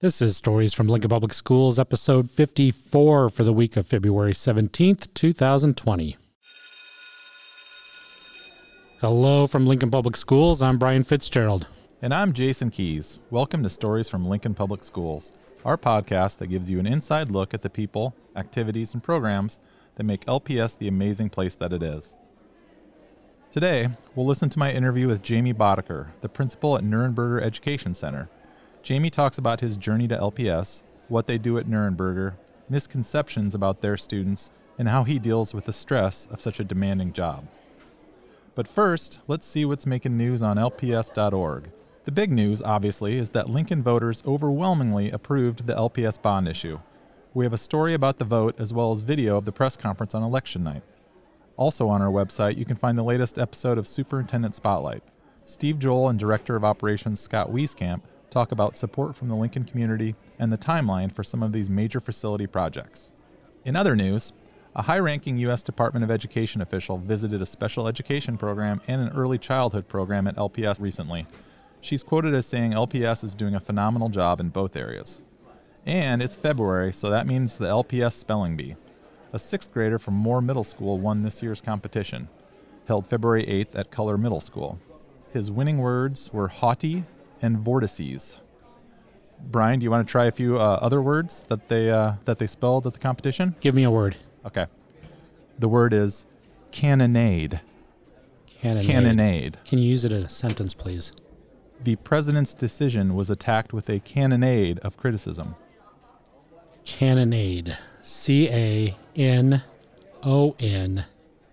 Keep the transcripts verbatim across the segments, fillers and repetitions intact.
This is Stories from Lincoln Public Schools, episode fifty-four for the week of February seventeenth, two thousand twenty. Hello from Lincoln Public Schools. I'm Brian Fitzgerald. And I'm Jason Keys. Welcome to Stories from Lincoln Public Schools, our podcast that gives you an inside look at the people, activities, and programs that make L P S the amazing place that it is. Today, we'll listen to my interview with Jamie Boddicker, the principal at Nuremberger Education Center. Jamie talks about his journey to L P S, what they do at Nuremberger, misconceptions about their students, and how he deals with the stress of such a demanding job. But first, let's see what's making news on L P S dot org. The big news, obviously, is that Lincoln voters overwhelmingly approved the L P S bond issue. We have a story about the vote as well as video of the press conference on election night. Also on our website, you can find the latest episode of Superintendent Spotlight. Steve Joel and Director of Operations Scott Wieskamp talk about support from the Lincoln community and the timeline for some of these major facility projects. In other news, a high-ranking U S Department of Education official visited a special education program and an early childhood program at L P S recently. She's quoted as saying L P S is doing a phenomenal job in both areas. And it's February, so that means the L P S Spelling Bee. A sixth grader from Moore Middle School won this year's competition, held February eighth at Color Middle School. His winning words were haughty and vortices. Brian, do you want to try a few uh, other words that they uh, that they spelled at the competition? Give me a word. Okay. The word is cannonade. Cannonade. Cannonade. Can you use it in a sentence, please? The president's decision was attacked with a cannonade of criticism. Cannonade. C A N O N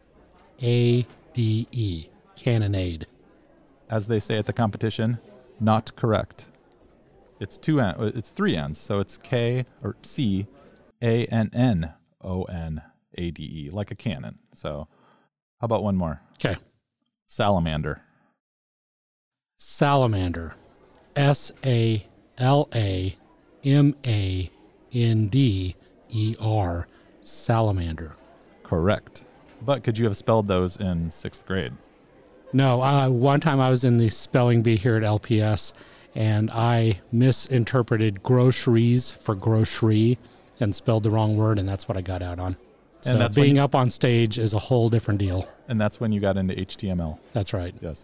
A D E. Cannonade. As they say at the competition, not correct. It's two N, it's three N's, so it's K or C A N N O N A D E, like a cannon. So, how about one more? Okay. Salamander. Salamander. S A L A M A N D E R. Salamander. Correct. But could you have spelled those in sixth grade? No, uh, one time I was in the spelling bee here at L P S, and I misinterpreted groceries for grocery and spelled the wrong word, and that's what I got out on. So and that's being you, up on stage is a whole different deal. And that's when you got into H T M L. That's right. Yes.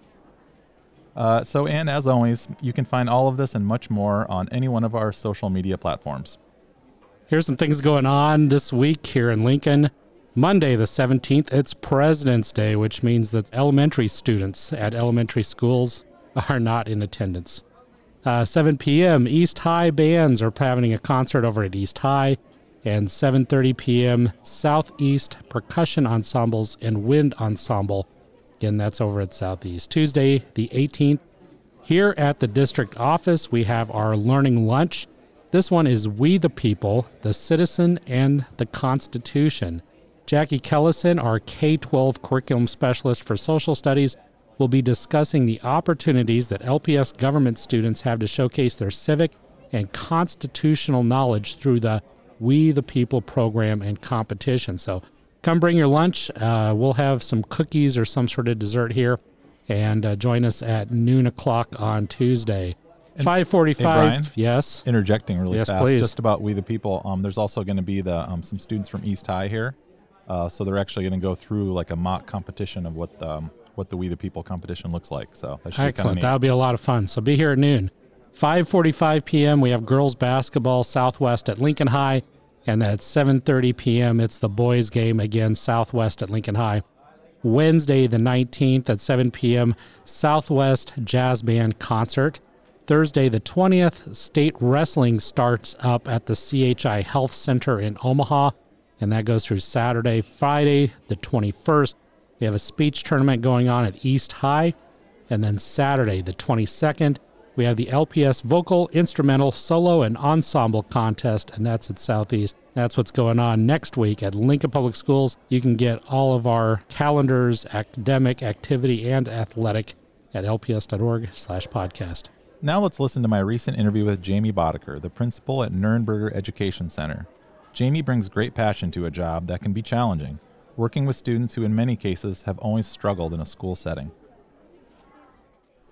Uh, so, and as always, you can find all of this and much more on any one of our social media platforms. Here's some things going on this week here in Lincoln. Monday the seventeenth, it's President's Day, which means that elementary students at elementary schools are not in attendance. Uh, seven p.m., East High bands are having a concert over at East High, and seven thirty p.m., Southeast Percussion Ensembles and Wind Ensemble. Again, that's over at Southeast. Tuesday the eighteenth, here at the district office, we have our learning lunch. This one is We the People, the Citizen, and the Constitution. Jackie Kellison, our K twelve curriculum specialist for social studies, will be discussing the opportunities that L P S government students have to showcase their civic and constitutional knowledge through the We the People program and competition. So come bring your lunch. Uh, we'll have some cookies or some sort of dessert here, and uh, join us at noon o'clock on Tuesday. five forty-five, hey Brian, yes. Interjecting really yes, fast, please. Just about We the People. Um, there's also going to be the um, some students from East High here. Uh, so they're actually going to go through like a mock competition of what the, um, what the We the People competition looks like. So that should excellent. Be That'll be a lot of fun. So be here at noon. five forty-five p.m. we have girls basketball Southwest at Lincoln High, and at seven thirty p.m. it's the boys game again Southwest at Lincoln High. Wednesday the nineteenth at seven p.m. Southwest Jazz Band concert. Thursday the twentieth, state wrestling starts up at the C H I Health Center in Omaha, and that goes through Saturday. Friday the twenty-first, we have a speech tournament going on at East High, and then Saturday the twenty-second, we have the L P S Vocal, Instrumental, Solo, and Ensemble Contest, and that's at Southeast. That's what's going on next week at Lincoln Public Schools. You can get all of our calendars, academic, activity, and athletic at L P S dot org slash podcast. Now let's listen to my recent interview with Jamie Boddicker, the principal at Nuremberger Education Center. Jamie brings great passion to a job that can be challenging, working with students who in many cases have always struggled in a school setting.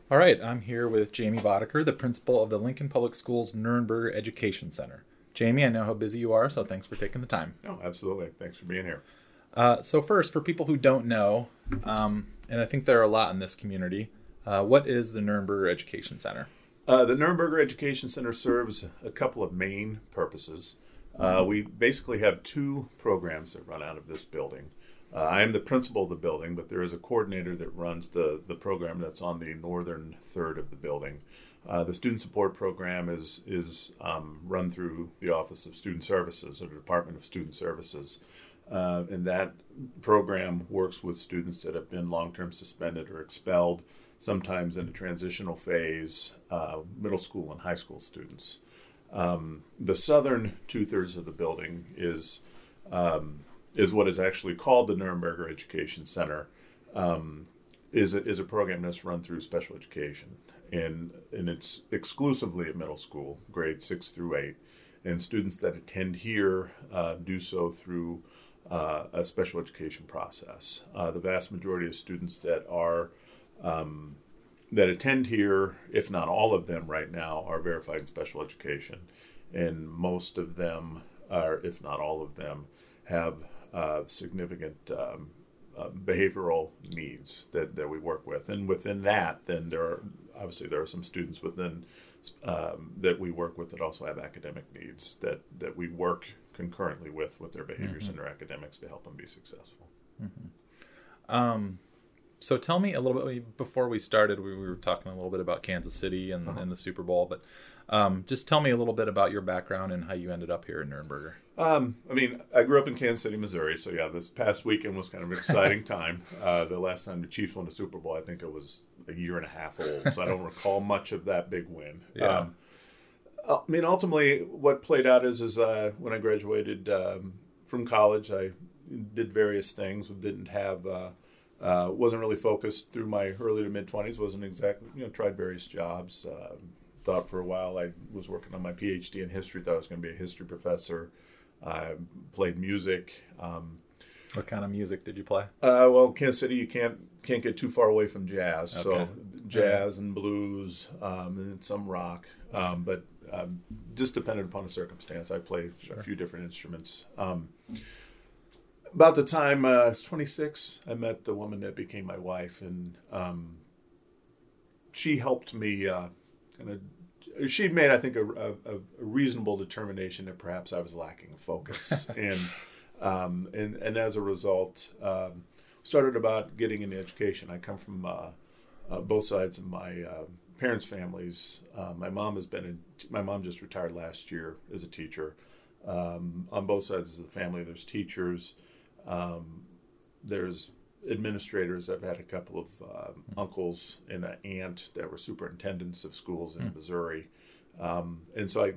All right, I'm here with Jamie Boddicker, the principal of the Lincoln Public Schools Nurnberger Education Center. Jamie, I know how busy you are, so thanks for taking the time. No, absolutely. Thanks for being here. Uh, so first, for people who don't know, um, and I think there are a lot in this community, uh, what is the Nurnberger Education Center? Uh, the Nurnberger Education Center serves a couple of main purposes. Uh, we basically have two programs that run out of this building. Uh, I am the principal of the building, but there is a coordinator that runs the, the program that's on the northern third of the building. Uh, the student support program is is um, run through the Office of Student Services or the Department of Student Services. Uh, and that program works with students that have been long-term suspended or expelled, sometimes in a transitional phase, uh, middle school and high school students. Um, the southern two-thirds of the building is um, is what is actually called the Nurnberger Education Center, um, is, a, is a program that's run through special education. And, and it's exclusively at middle school, grades six through eight. And students that attend here uh, do so through uh, a special education process. Uh, the vast majority of students that are um, that attend here, if not all of them right now, are verified in special education. And most of them are, if not all of them, have uh, significant um, uh, behavioral needs that, that we work with. And within that, then there are, obviously there are some students within um, that we work with that also have academic needs that, that we work concurrently with, with their behavior mm-hmm. center academics to help them be successful. Mm-hmm. Um, so tell me a little bit, before we started, we, we were talking a little bit about Kansas City and, uh-huh. and the Super Bowl, but um, just tell me a little bit about your background and how you ended up here in Nurnberger. Um, I mean, I grew up in Kansas City, Missouri, so yeah, this past weekend was kind of an exciting time. Uh, the last time the Chiefs won the Super Bowl, I think it was a year and a half old, so I don't recall much of that big win. Yeah. Um, I mean, ultimately, what played out is, is uh, when I graduated um, from college, I did various things. Didn't have, uh, uh, wasn't really focused through my early to mid twenties. Wasn't exactly, you know, tried various jobs. Uh, thought for a while I was working on my P H D in history. Thought I was going to be a history professor. I played music. Um, what kind of music did you play? Uh, well, Kansas City, you can't can't get too far away from jazz. Okay. So jazz and blues, um, and some rock, um, but um, just depended upon the circumstance. I played sure. a few different instruments. Um, about the time uh, I was twenty-six, I met the woman that became my wife, and um, she helped me uh, kind of. She'd made, I think, a, a, a reasonable determination that perhaps I was lacking focus, and um, and and as a result, um, started about getting into education. I come from uh, uh, both sides of my uh, parents' families. Uh, my mom has been in, my mom just retired last year as a teacher. Um, on both sides of the family, there's teachers, um, there's administrators. I've had a couple of uh, mm-hmm. uncles and an aunt that were superintendents of schools in mm-hmm. Missouri. Um, and so I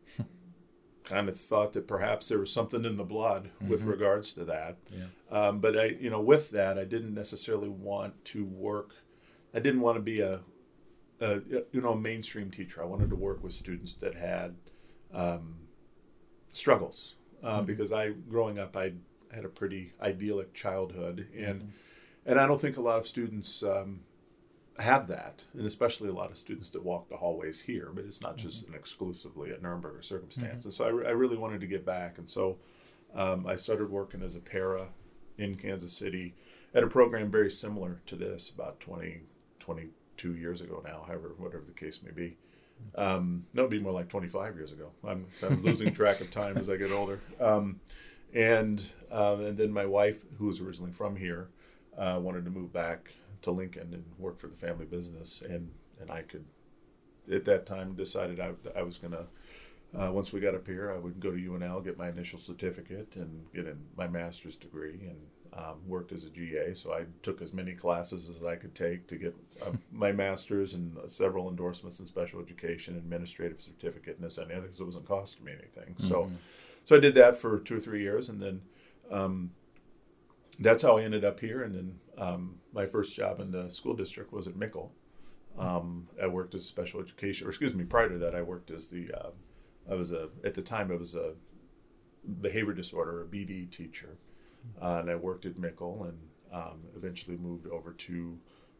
kind of thought that perhaps there was something in the blood mm-hmm. with regards to that. Yeah. Um, but I, you know, with that, I didn't necessarily want to work. I didn't want to be a, a you know, a mainstream teacher. I wanted to work with students that had um, struggles uh, mm-hmm. because I, growing up, I had a pretty idyllic childhood, and mm-hmm. and I don't think a lot of students um, have that, and especially a lot of students that walk the hallways here. But it's not just mm-hmm. an exclusively a Nurnberger circumstance. Mm-hmm. And so I, re- I really wanted to get back, and so um, I started working as a para in Kansas City at a program very similar to this about twenty, twenty-two years ago now, however, whatever the case may be. Um, no, it'd be more like twenty-five years ago. I'm, I'm losing track of time as I get older. Um, And um, and then my wife, who was originally from here, uh, wanted to move back to Lincoln and work for the family business. And, and I could, at that time, decided I, I was going to, uh, once we got up here, I would go to U N L, get my initial certificate, and get in my master's degree, and um, worked as a G A. So I took as many classes as I could take to get uh, my master's and several endorsements in special education, administrative certificate, and this and that, because it wasn't costing me anything. Mm-hmm. So. So I did that for two or three years, and then um, that's how I ended up here. And then um, my first job in the school district was at Mickle. Um, I worked as special education, or excuse me, prior to that, I worked as the, uh, I was a, at the time, it was a behavior disorder, a B D teacher. Uh, and I worked at Mickle, and um, eventually moved over to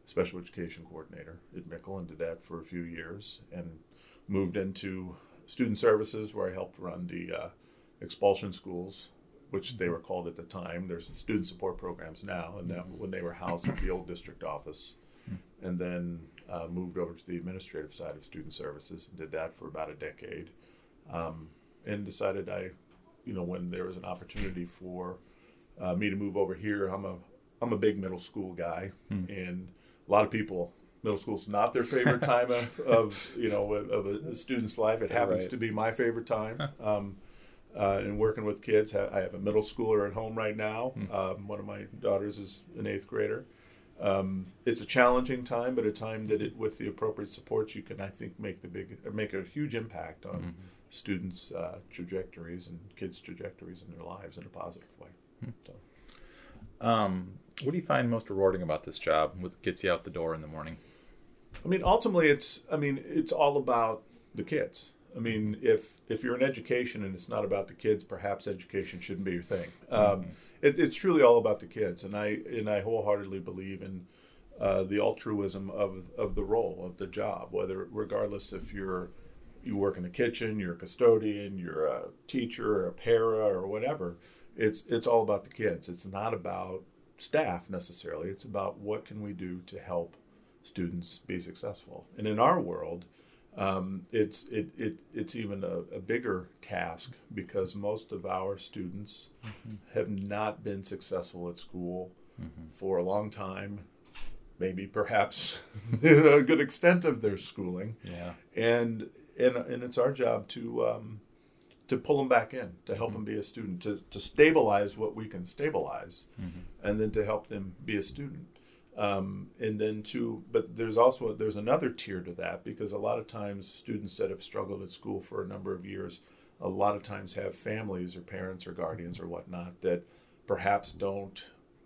special education coordinator at Mickle, and did that for a few years, and moved into student services, where I helped run the uh, expulsion schools, which they were called at the time. There's student support programs now, and that when they were housed at the old district office. And then uh, moved over to the administrative side of student services and did that for about a decade. Um, and decided I, you know, when there was an opportunity for uh, me to move over here, I'm a I'm a big middle school guy, hmm. and a lot of people, middle school's not their favorite time of, of you know of a, a student's life. It happens right. to be my favorite time. Um, uh, and working with kids, I have a middle schooler at home right now. Hmm. Um, one of my daughters is an eighth grader. Um, it's a challenging time, but a time that it, with the appropriate support, you can, I think, make the big, make a huge impact on mm-hmm. students' uh, trajectories and kids' trajectories in their lives in a positive way. Mm-hmm. So, um, what do you find most rewarding about this job? What gets you out the door in the morning? I mean, ultimately, it's, I mean, it's all about the kids. I mean, if if you're in education and it's not about the kids, perhaps education shouldn't be your thing. Um, mm-hmm. it, it's truly all about the kids, and I and I wholeheartedly believe in uh, the altruism of of the role of the job. Whether, regardless if you're you work in the kitchen, you're a custodian, you're a teacher, or a para, or whatever, it's it's all about the kids. It's not about staff necessarily. It's about what can we do to help students be successful. And in our world, Um, it's it, it it's even a, a bigger task because most of our students mm-hmm. have not been successful at school mm-hmm. for a long time, maybe perhaps a good extent of their schooling. Yeah, and and and it's our job to um, to pull them back in, to help mm-hmm. them be a student, to to stabilize what we can stabilize, mm-hmm. and then to help them be a student. Um, and then to, but there's also, there's another tier to that, because a lot of times students that have struggled at school for a number of years, a lot of times have families or parents or guardians or whatnot that perhaps don't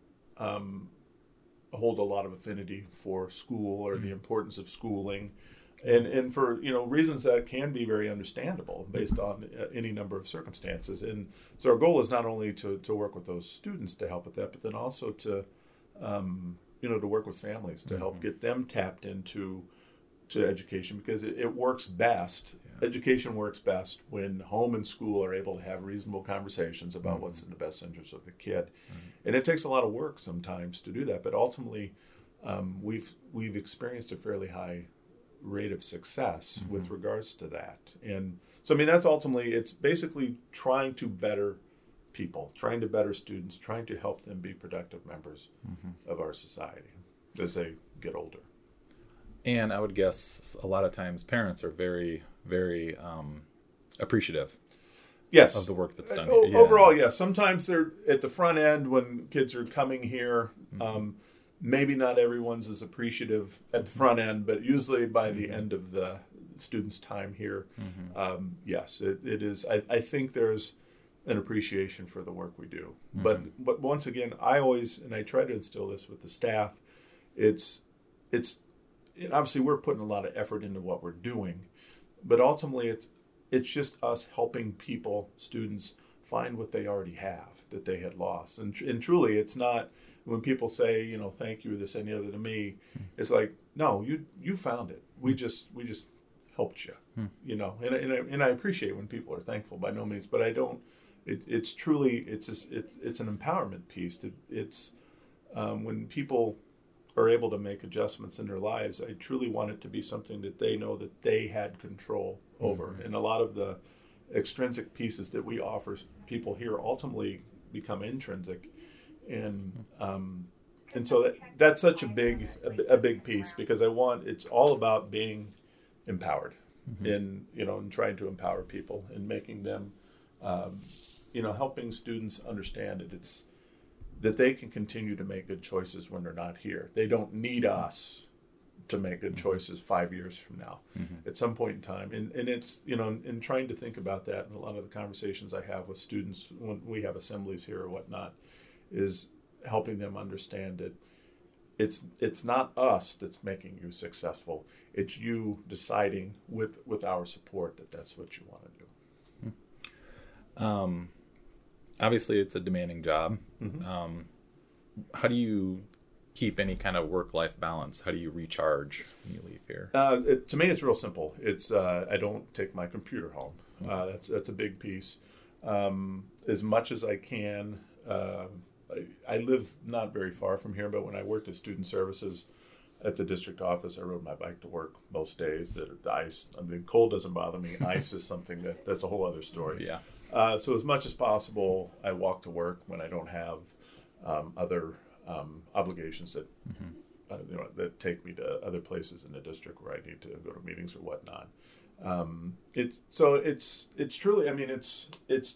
um, hold a lot of affinity for school or mm-hmm. the importance of schooling. And and for, you know, reasons that can be very understandable based on any number of circumstances. And so our goal is not only to, to work with those students to help with that, but then also to, um, you know, to work with families to help get them tapped into to education, because it, it works best. Yeah. Education works best when home and school are able to have reasonable conversations about mm-hmm. what's in the best interest of the kid. Mm-hmm. And it takes a lot of work sometimes to do that, but ultimately um, we've we've experienced a fairly high rate of success mm-hmm. with regards to that. And so, I mean, that's ultimately, it's basically trying to better people, trying to better students, trying to help them be productive members mm-hmm. of our society as they get older. And I would guess a lot of times parents are very, very um, appreciative yes. of the work that's done. O- yeah. Overall, yes. Sometimes they're at the front end when kids are coming here. Mm-hmm. Um, maybe not everyone's as appreciative at the front end, but usually by the mm-hmm. end of the student's time here, mm-hmm. um, yes, it, it is. I, I think there's an appreciation for the work we do. Mm-hmm. But but once again, I always, and I try to instill this with the staff, it's, it's obviously we're putting a lot of effort into what we're doing, but ultimately it's it's just us helping people, students, find what they already have that they had lost. And, and truly, it's not, when people say, you know, thank you, this, any other to me, it's like, no, you you found it. We just we just helped you, hmm. you know. And, and, I, and I appreciate when people are thankful, by no means, but I don't, it, it's truly, it's just, it's, it's an empowerment piece. It, it's um, when people are able to make adjustments in their lives, I truly want it to be something that they know that they had control over. Mm-hmm. And a lot of the extrinsic pieces that we offer people here ultimately become intrinsic. And um, and so that that's such a big a, a big piece, because I want, it's all about being empowered mm-hmm. in, you know, and trying to empower people and making them, um, you know, helping students understand that it's, that they can continue to make good choices when they're not here. They don't need us to make good mm-hmm. choices five years from now mm-hmm. at some point in time. And and it's, you know, in trying to think about that, and a lot of the conversations I have with students when we have assemblies here or whatnot, is helping them understand that it's it's not us that's making you successful. It's you deciding with with our support that that's what you want to do. Um, obviously, it's a demanding job. Mm-hmm. Um, how do you keep any kind of work-life balance? How do you recharge when you leave here? Uh, it, to me, it's real simple. It's uh, I don't take my computer home. Uh, that's that's a big piece. Um, as much as I can, uh, I, I live not very far from here, but when I worked at Student Services at the district office, I rode my bike to work most days. The, the ice, I mean, cold doesn't bother me. Ice is something that that's a whole other story. Yeah. Uh, so as much as possible, I walk to work when I don't have um, other um, obligations that mm-hmm. uh, you know that take me to other places in the district where I need to go to meetings or whatnot. Um, it's so it's it's truly. I mean, it's it's.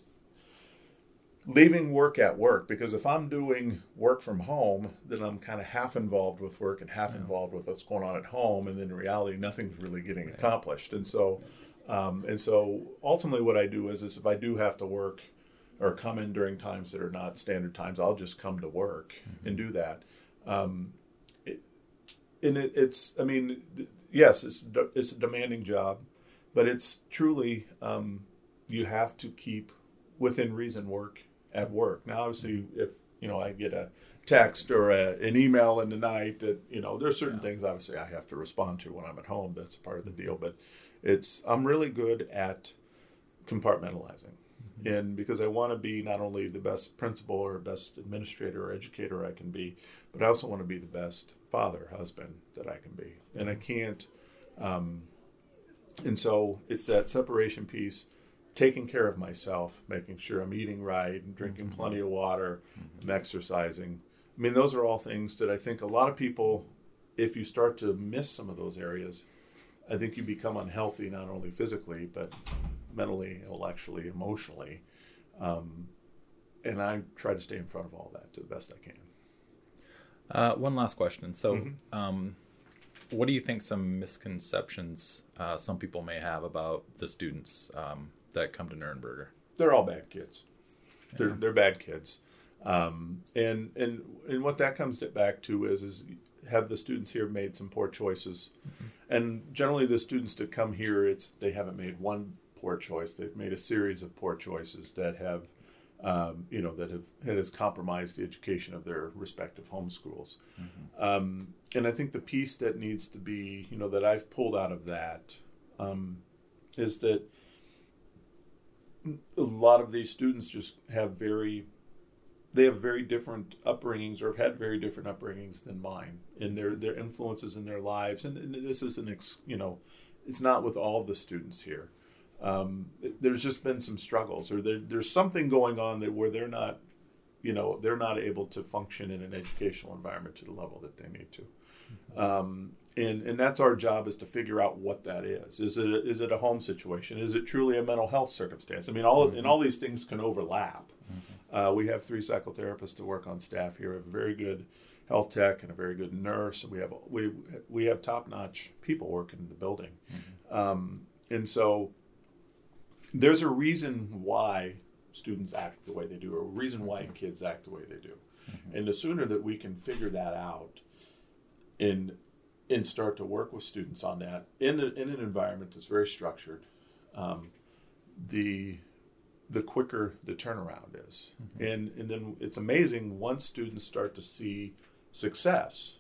leaving work at work, because if I'm doing work from home, then I'm kind of half involved with work and half yeah. involved with what's going on at home, and then in reality, nothing's really getting right. accomplished. And so, um, and so ultimately, what I do is, is if I do have to work or come in during times that are not standard times, I'll just come to work mm-hmm. and do that. Um, it, and it, it's, I mean, yes, it's it's a demanding job, but it's truly um, you have to keep within reason work at work. Now, obviously, if you know I get a text or a, an email in the night, that you know there's certain yeah. things obviously I have to respond to when I'm at home. That's part of the deal. But it's I'm really good at compartmentalizing, mm-hmm. and because I want to be not only the best principal or best administrator or educator I can be, but I also want to be the best father, husband that I can be, mm-hmm. and I can't. Um, and so it's that separation piece. Taking care of myself, making sure I'm eating right and drinking mm-hmm. plenty of water mm-hmm. and exercising. I mean, those are all things that I think a lot of people, if you start to miss some of those areas, I think you become unhealthy, not only physically, but mentally, intellectually, emotionally. Um, and I try to stay in front of all that to the best I can. Uh, one last question. So, mm-hmm. um, what do you think some misconceptions uh, some people may have about the students um, that come to Nuernberger? They're all bad kids. Yeah. They're they're bad kids, um, and and and what that comes back to is is have the students here made some poor choices, mm-hmm. and generally the students that come here, it's they haven't made one poor choice. They've made a series of poor choices that have, um, you know, that have that has compromised the education of their respective home schools, mm-hmm. um, and I think the piece that needs to be, you know, that I've pulled out of that, um, is that. A lot of these students just have very, they have very different upbringings or have had very different upbringings than mine, and their their influences in their lives. And, and this is an, ex, you know, it's not with all the students here. Um, there's just been some struggles, or there, there's something going on that where they're not, you know, they're not able to function in an educational environment to the level that they need to. Mm-hmm. Um, And and that's our job, is to figure out what that is. Is it a, is it a home situation? Is it truly a mental health circumstance? I mean, all mm-hmm. and all these things can overlap. Mm-hmm. Uh, we have three psychotherapists to work on staff here. We have a very good health tech and a very good nurse. We have we we have top notch people working in the building, mm-hmm. um, and so there's a reason why students act the way they do, or a reason why kids act the way they do, mm-hmm. and the sooner that we can figure that out, in and start to work with students on that in, a, in an environment that's very structured, um, the the quicker the turnaround is. Mm-hmm. And and then it's amazing once students start to see success,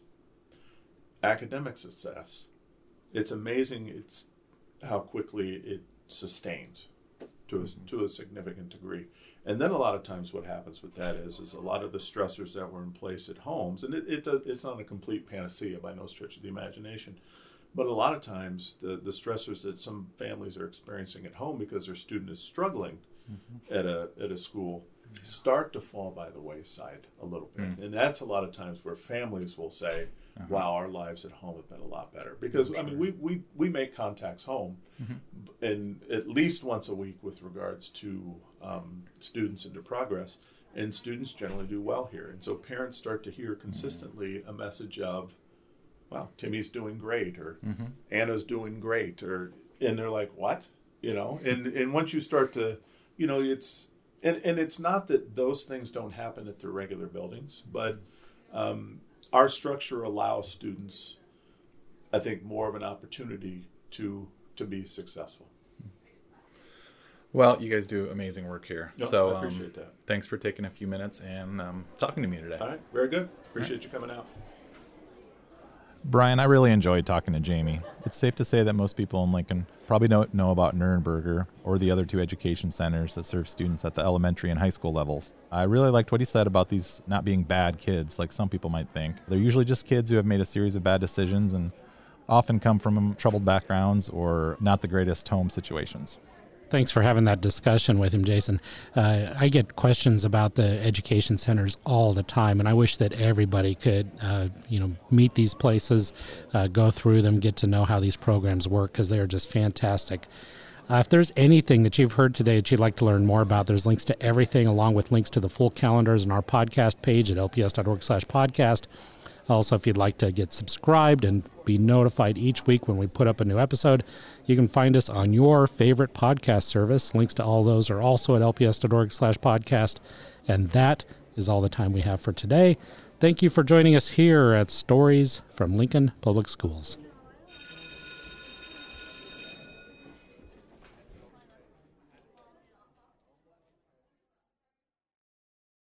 academic success, it's amazing it's how quickly it sustains to a, mm-hmm. to a significant degree. And then a lot of times what happens with that is, is a lot of the stressors that were in place at homes, and it, it it's not a complete panacea by no stretch of the imagination, but a lot of times the, the stressors that some families are experiencing at home because their student is struggling mm-hmm. at a at a school yeah. start to fall by the wayside a little bit. Mm. And that's a lot of times where families will say, uh-huh. wow, our lives at home have been a lot better. Because, sure. I mean, we, we, we make contacts home mm-hmm. and at least once a week with regards to um, students and their progress. And students generally do well here. And so parents start to hear consistently mm-hmm. a message of, wow, Timmy's doing great, or mm-hmm. Anna's doing great, or and they're like, what? You know, and, and once you start to, you know, it's, and, and it's not that those things don't happen at their regular buildings, but um, our structure allows students, I think, more of an opportunity to to be successful. Well, you guys do amazing work here. No, so I appreciate um, that. Thanks for taking a few minutes and um, talking to me today. All right, very good. Appreciate right. you coming out. Brian, I really enjoyed talking to Jamie. It's safe to say that most people in Lincoln probably don't know about Nurnberger or the other two education centers that serve students at the elementary and high school levels. I really liked what he said about these not being bad kids, like some people might think. They're usually just kids who have made a series of bad decisions and often come from troubled backgrounds or not the greatest home situations. Thanks for having that discussion with him, Jason. Uh, I get questions about the education centers all the time, and I wish that everybody could, uh, you know, meet these places, uh, go through them, get to know how these programs work, because they are just fantastic. Uh, if there's anything that you've heard today that you'd like to learn more about, there's links to everything, along with links to the full calendars on our podcast page at lps.org slash podcast. Also, if you'd like to get subscribed and be notified each week when we put up a new episode, you can find us on your favorite podcast service. Links to all those are also at lps.org slash podcast. And that is all the time we have for today. Thank you for joining us here at Stories from Lincoln Public Schools.